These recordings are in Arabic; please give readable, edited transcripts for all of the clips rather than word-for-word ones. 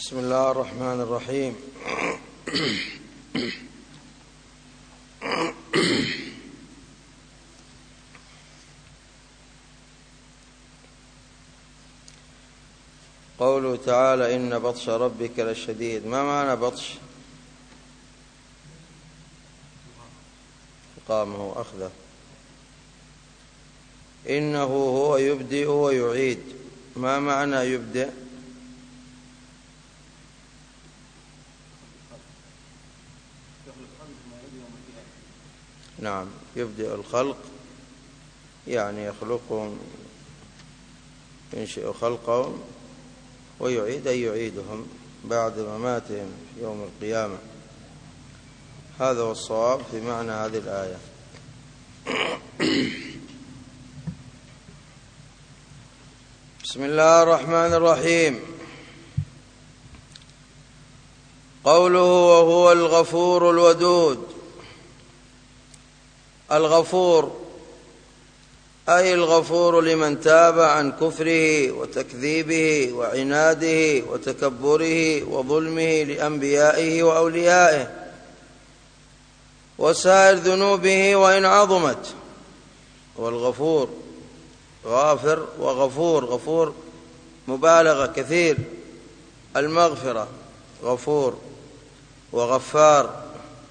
بسم الله الرحمن الرحيم. قوله تعالى إن بطش ربك لشديد. ما معنى بطش؟ إقامه وأخذه. إنه هو يبدئ ويعيد. ما معنى يبدئ؟ نعم، يبدئ الخلق يعني يخلقهم، ينشئ خلقهم، ويعيد أي يعيدهم بعد مماتهم في يوم القيامة. هذا هو الصواب في معنى هذه الآية. بسم الله الرحمن الرحيم. قوله وهو الغفور الودود. الغفور أي الغفور لمن تاب عن كفره وتكذيبه وعناده وتكبره وظلمه لأنبيائه وأوليائه وسائر ذنوبه وإن عظمت. والغفور غافر وغفور، غفور مبالغة كثير المغفرة، غفور وغفار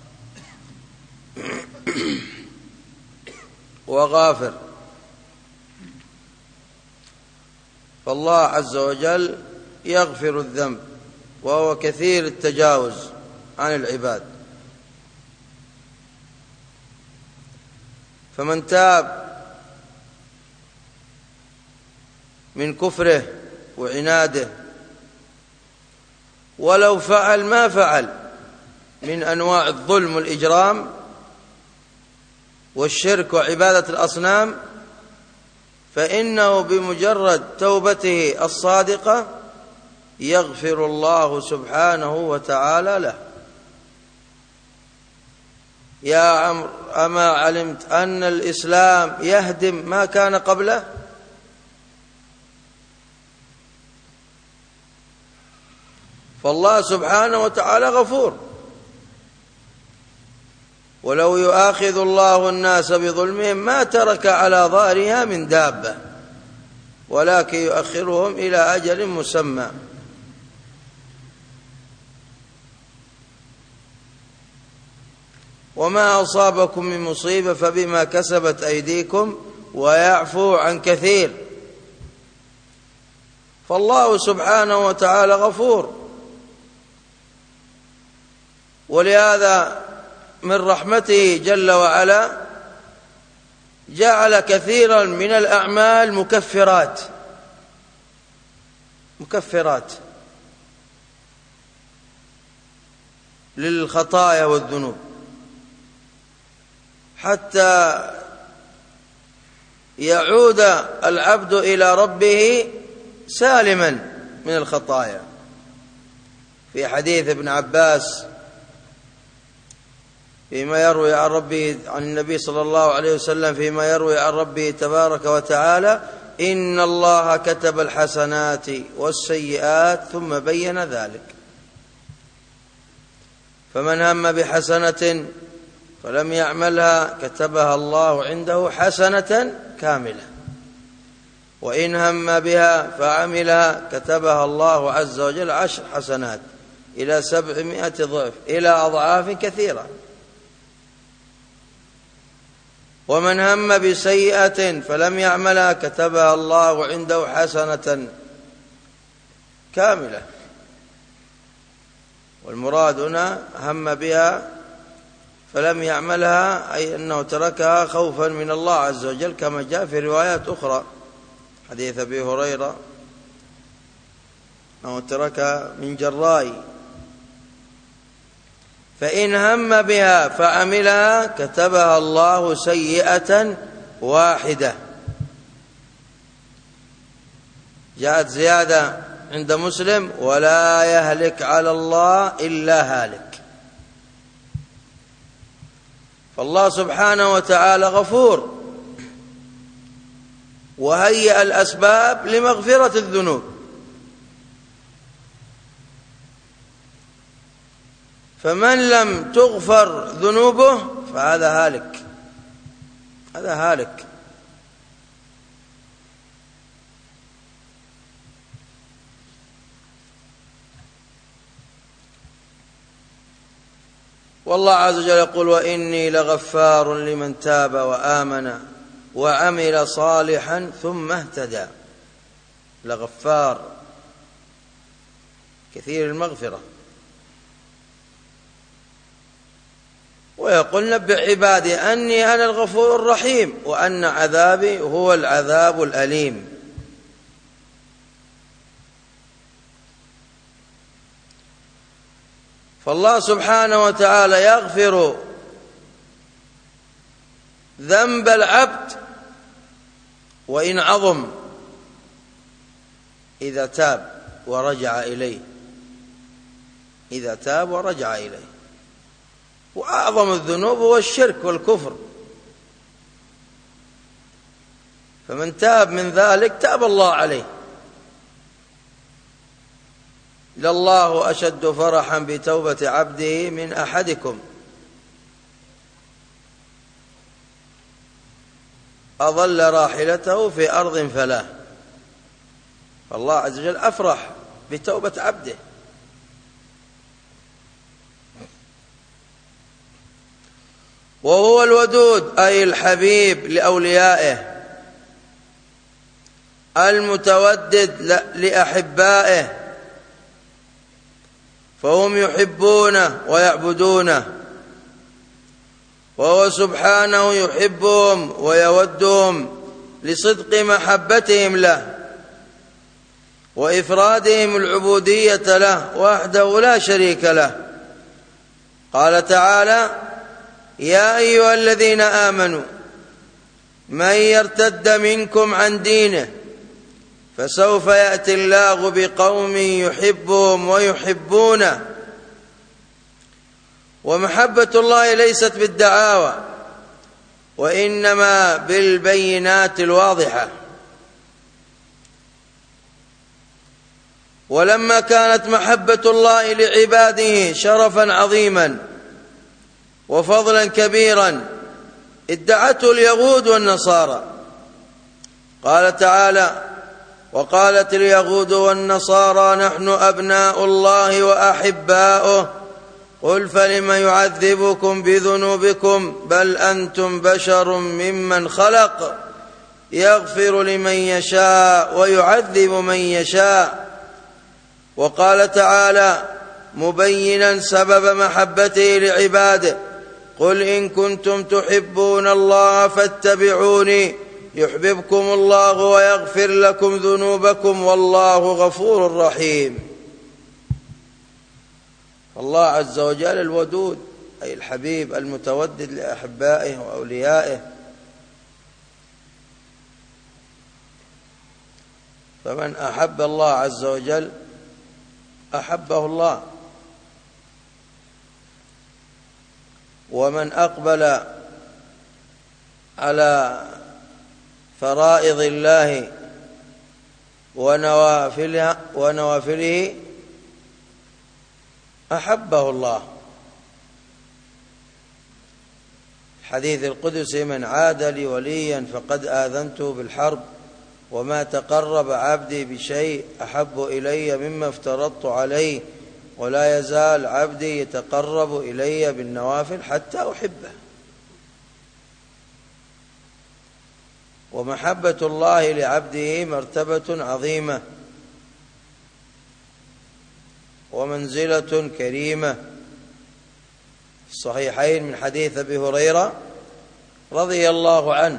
وغافر. فالله عز وجل يغفر الذنب وهو كثير التجاوز عن العباد. فمن تاب من كفره وعناده ولو فعل ما فعل من أنواع الظلم والإجرام والشرك وعبادة الأصنام، فإنه بمجرد توبته الصادقة يغفر الله سبحانه وتعالى له. يا عمرو أما علمت أن الإسلام يهدم ما كان قبله؟ فالله سبحانه وتعالى غفور، ولو يؤاخذ الله الناس بظلمهم ما ترك على ظهرها من دابة ولكن يؤخرهم إلى أجل مسمى. وما أصابكم من مصيبة فبما كسبت أيديكم ويعفو عن كثير. فالله سبحانه وتعالى غفور، ولهذا من رحمته جل وعلا جعل كثيرا من الأعمال مكفرات للخطايا والذنوب حتى يعود العبد إلى ربه سالما من الخطايا. في حديث ابن عباس فيما يروي عن ربه عن النبي صلى الله عليه وسلم فيما يروي عن ربه تبارك وتعالى: إن الله كتب الحسنات والسيئات ثم بين ذلك، فمن هم بحسنة فلم يعملها كتبها الله عنده حسنة كاملة، وإن هم بها فعملها كتبها الله عز وجل 10 حسنات إلى 700 ضعف إلى أضعاف كثيرة. ومن هم بسيئة فلم يعملها كتبها الله عنده حسنة كاملة. والمراد هنا هم بها فلم يعملها أي أنه تركها خوفا من الله عز وجل، كما جاء في روايات أخرى حديث أبي هريرة أنه تركها من جراء. فإن هم بها فعملها كتبها الله سيئة واحدة. جاءت زيادة عند مسلم: ولا يهلك على الله إلا هالك. فالله سبحانه وتعالى غفور، وهيأ الأسباب لمغفرة الذنوب. فمن لم تغفرذنوبه فهذا هالك، هذا هالك. والله عز وجل يقول: وإني لغفار لمن تاب وآمن وعمل صالحا ثم اهتدى. لغفار كثير المغفرة. ويقول: نبئ عبادي أني أنا الغفور الرحيم وأن عذابي هو العذاب الأليم. فالله سبحانه وتعالى يغفر ذنب العبد وإن عظم إذا تاب ورجع إليه، إذا تاب ورجع إليه. وأعظم الذنوب هو الشرك والكفر، فمن تاب من ذلك تاب الله عليه. لله أشد فرحا بتوبة عبده من أحدكم أضل راحلته في أرض فلاة. فالله عز وجل أفرح بتوبة عبده. وهو الودود أي الحبيب لأوليائه، المتودد لأحبائه، فهم يحبونه ويعبدونه، وهو سبحانه يحبهم ويودهم لصدق محبتهم له وإفرادهم العبودية له وحده لا شريك له. قال تعالى: يا أيها الذين آمنوا من يرتد منكم عن دينه فسوف يأتي الله بقوم يحبهم ويحبونه. ومحبة الله ليست بالدعاوى وإنما بالبينات الواضحة. ولما كانت محبة الله لعباده شرفا عظيما وفضلا كبيرا ادعته اليهود والنصارى. قال تعالى: وقالت اليهود والنصارى نحن أبناء الله وأحباؤه قل فلم يعذبكم بذنوبكم بل أنتم بشر ممن خلق يغفر لمن يشاء ويعذب من يشاء. وقال تعالى مبينا سبب محبته لعباده: قل إن كنتم تحبون الله فاتبعوني يحببكم الله ويغفر لكم ذنوبكم والله غفور رحيم. الله عز وجل الودود أي الحبيب المتودد لأحبائه وأوليائه. فمن أحب الله عز وجل أحبه الله، ومن أقبل على فرائض الله ونوافله أحبه الله. الحديث القدسي: من عاد لي وليا فقد آذنته بالحرب وما تقرب عبدي بشيء أحب إلي مما افترضت عليه ولا يزال عبدي يتقرب إلي بالنوافل حتى أحبه. ومحبة الله لعبده مرتبة عظيمة ومنزلة كريمة. في الصحيحين من حديث أبي هريرة رضي الله عنه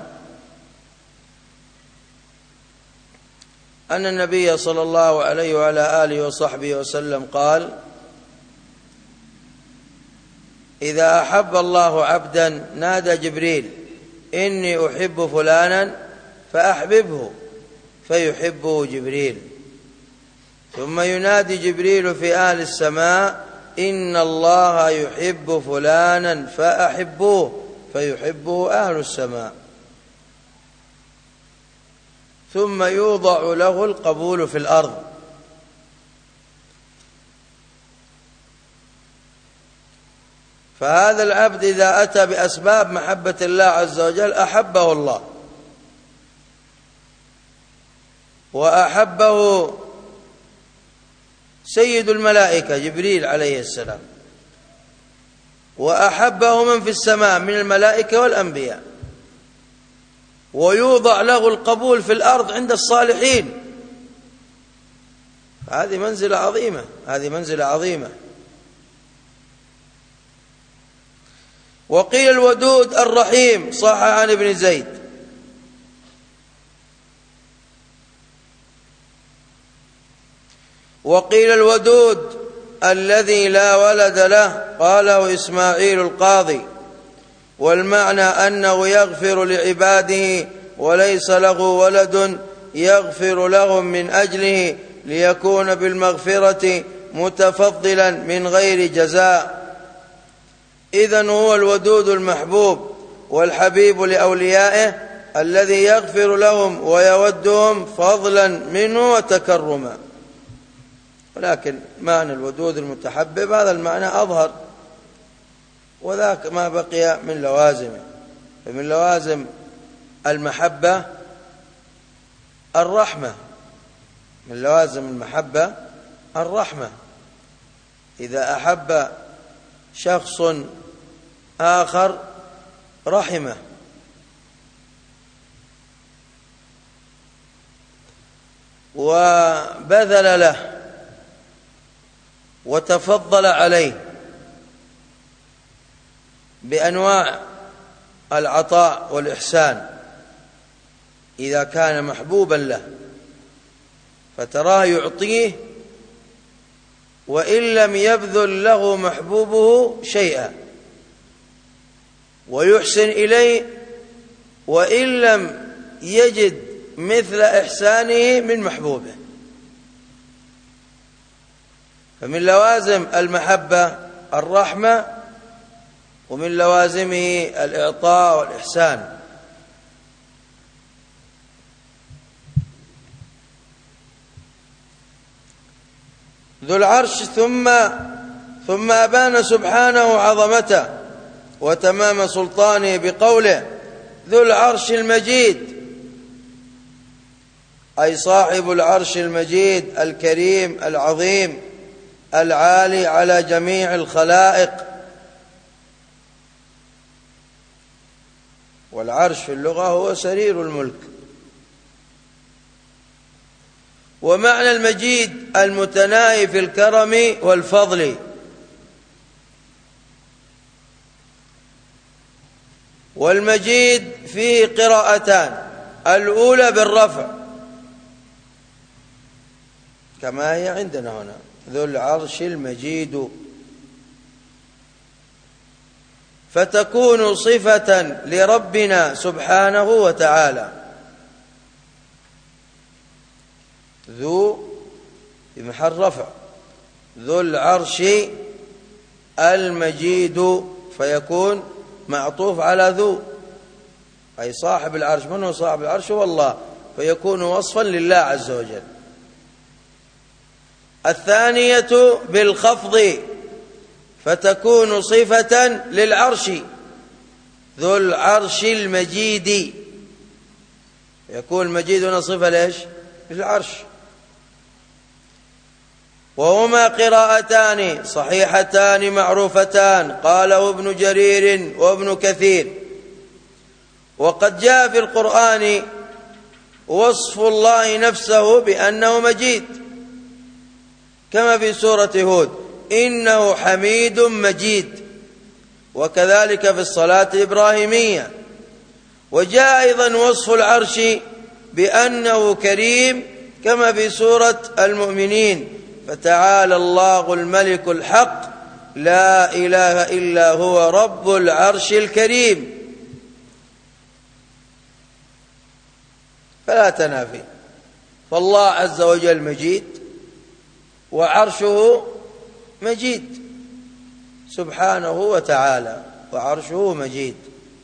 أن النبي صلى الله عليه وعلى آله وصحبه وسلم قال: إذا أحب الله عبدا نادى جبريل إني أحب فلانا فأحببه فيحبه جبريل، ثم ينادي جبريل في أهل السماء إن الله يحب فلانا فأحبوه فيحبه أهل السماء، ثم يوضع له القبول في الأرض. فهذا العبد إذا أتى بأسباب محبة الله عز وجل أحبه الله، وأحبه سيد الملائكة جبريل عليه السلام، وأحبه من في السماء من الملائكة والأنبياء، ويوضع له القبول في الأرض عند الصالحين. هذه منزلة عظيمة، هذه منزلة عظيمة. وقيل الودود الرحيم، صح عن ابن زيد. وقيل الودود الذي لا ولد له، قاله إسماعيل القاضي، والمعنى أنه يغفر لعباده وليس له ولد يغفر لهم من أجله ليكون بالمغفرة متفضلا من غير جزاء. إذن هو الودود المحبوب والحبيب لأوليائه الذي يغفر لهم ويودهم فضلا منه وتكرما. ولكن معنى الودود المتحبب هذا المعنى أظهر، وذاك ما بقي من لوازمه. فمن لوازم المحبة الرحمة، من لوازم المحبة الرحمة. إذا أحب شخص آخر رحمه، وبذل له وتفضل عليه بأنواع العطاء والإحسان إذا كان محبوبا له، فتراه يعطيه وإن لم يبذل له محبوبه شيئا، ويحسن إليه وإن لم يجد مثل إحسانه من محبوبه. فمن لوازم المحبة الرحمة، ومن لوازمه الإعطاء والإحسان. ذو العرش ثم أبان سبحانه عظمته وتمام سلطانه بقوله ذو العرش المجيد، أي صاحب العرش المجيد الكريم العظيم العالي على جميع الخلائق. والعرش في اللغة هو سرير الملك. ومعنى المجيد المتناهي في الكرم والفضل. والمجيد فيه قراءتان، الأولى بالرفع كما هي عندنا هنا ذو العرش المجيد، فتكون صفة لربنا سبحانه وتعالى. ذو بمحل رفع، ذو العرش المجيد، فيكون معطوف على ذو، أي صاحب العرش. من هو صاحب العرش؟ هو الله، فيكون وصفا لله عز وجل. الثانية بالخفض، فتكون صفة للعرش، ذو العرش المجيد، يكون المجيد هنا صفة ليش؟ للعرش. وهما قراءتان صحيحتان معروفتان، قاله ابن جرير وابن كثير. وقد جاء في القرآن وصف الله نفسه بأنه مجيد، كما في سورة هود إنه حميد مجيد، وكذلك في الصلاة الإبراهيمية. وجاء أيضا وصف العرش بأنه كريم، كما في سورة المؤمنين فتعالى الله الملك الحق لا إله إلا هو رب العرش الكريم. فلا تنافي، فالله عز وجل مجيد وعرشه مجيد سبحانه وتعالى، وعرشه مجيد.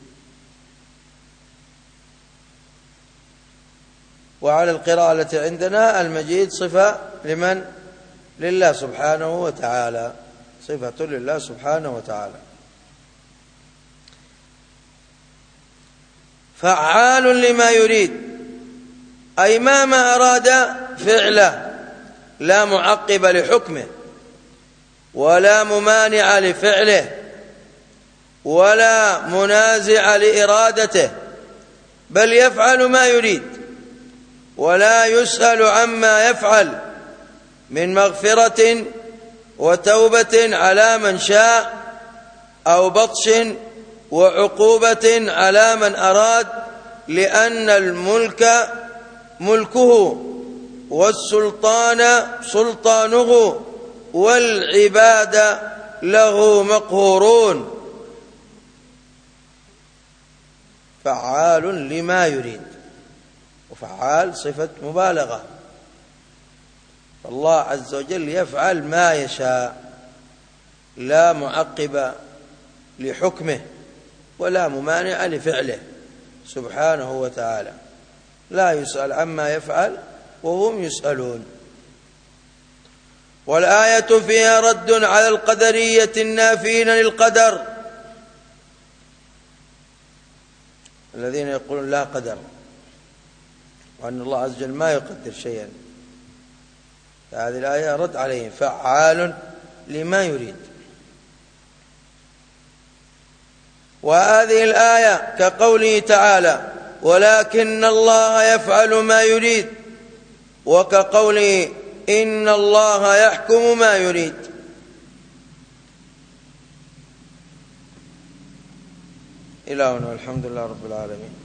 وعلى القراءة التي عندنا المجيد صفة لمن؟ لله سبحانه وتعالى، صفة لله سبحانه وتعالى. فعال لما يريد، أي ما أراد فعله، لا معقب لحكمه ولا ممانع لفعله ولا منازع لإرادته، بل يفعل ما يريد ولا يسأل عما يفعل من مغفرة وتوبة على من شاء أو بطش وعقوبة على من أراد، لأن الملك ملكه والسلطان سلطانه والعباد له مقهورون. فعال لما يريد، وفعال صفة مبالغة، فالله عز وجل يفعل ما يشاء، لا معقب لحكمه ولا ممانع لفعله سبحانه وتعالى، لا يسأل عما يفعل وهم يسألون. والآية فيها رد على القدرية النافين للقدر الذين يقولون لا قدر، وأن الله عز وجل ما يقدر شيئا. فهذه الآية رد عليهم، فعال لما يريد. وهذه الآية كقوله تعالى ولكن الله يفعل ما يريد، وكقوله إن الله يحكم ما يريد. إلهنا والحمد لله رب العالمين.